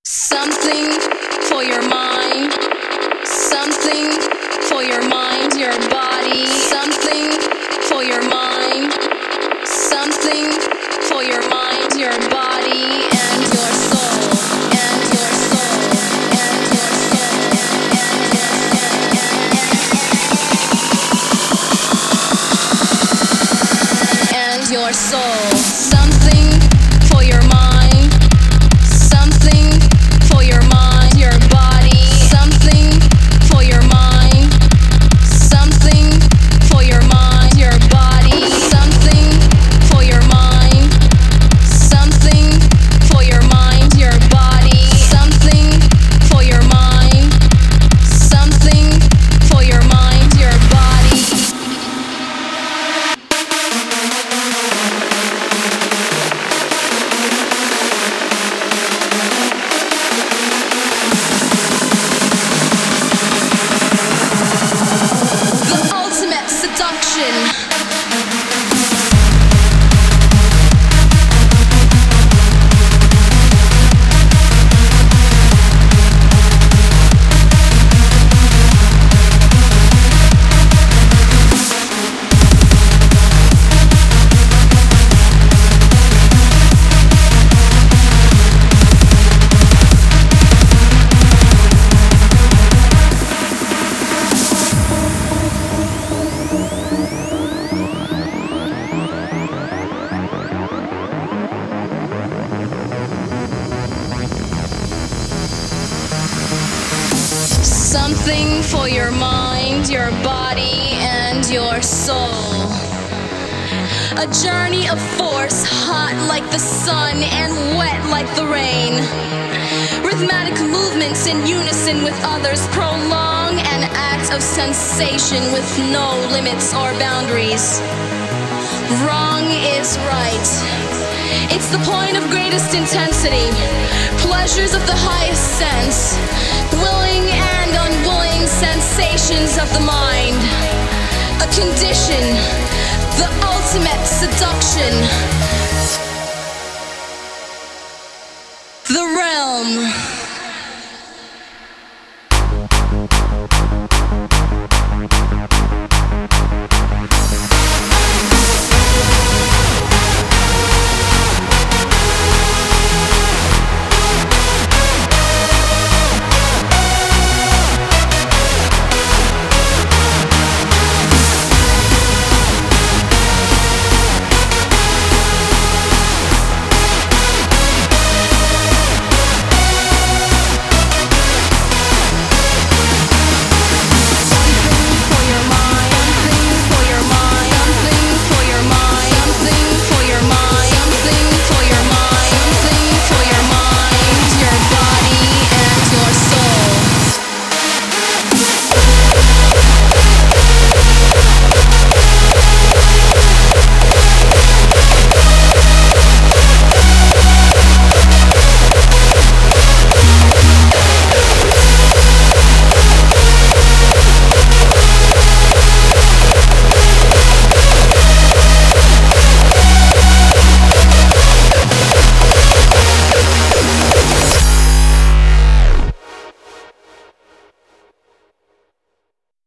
Something for your mind, something for your mind, your body, something for your mind, something for your mind, your body, and your soul, and your soul, and your soul, and your soul, something for your mind, something for your mind, your body, something for your mind, something for your mind, your body, something for your mind, something for your mind, your body, something for your mind, something for your mind, your body. The ultimate seduction. Something for your mind, your body, and your soul. A journey of force, hot like the sun and wet like the rain. Rhythmic movements in unison with others prolong an act of sensation with no limits or boundaries. Wrong is right. It's the point of greatest intensity. Pleasures of the highest sense. Willing and unwilling sensations of the mind. A condition. The ultimate seduction. The realm.